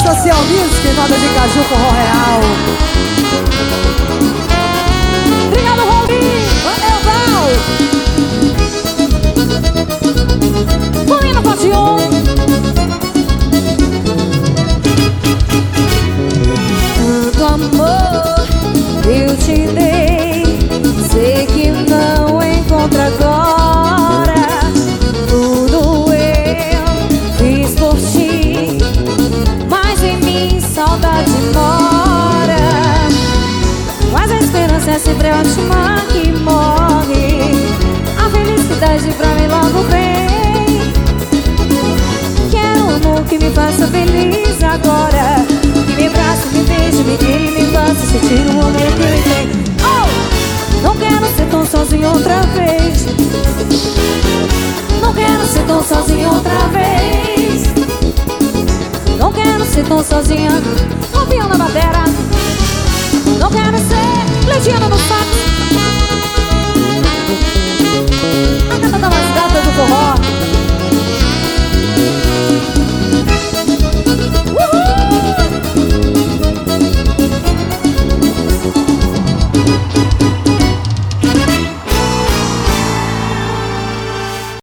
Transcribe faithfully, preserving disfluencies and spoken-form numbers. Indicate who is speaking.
Speaker 1: Social Music, nada de Caju, forró real. Obrigado, Rauli. Valeu, Val. Polina Passion. Tanto amor eu te dei, sei que não encontro agora. Tudo eu fiz por ti, mas em mim saudade mora. Mas a esperança é sempre a última que morre. A felicidade pra mim logo vem. Quero um amor que me faça feliz agora, que me abrace, me beije, me guie e me faça sentir o amor que ele tem. Oh! Não quero ser tão sozinho outra vez. Não quero ser tão sozinho outra vez. Não quero ser tão sozinha. Copião na batera. Não quero ser Legiana no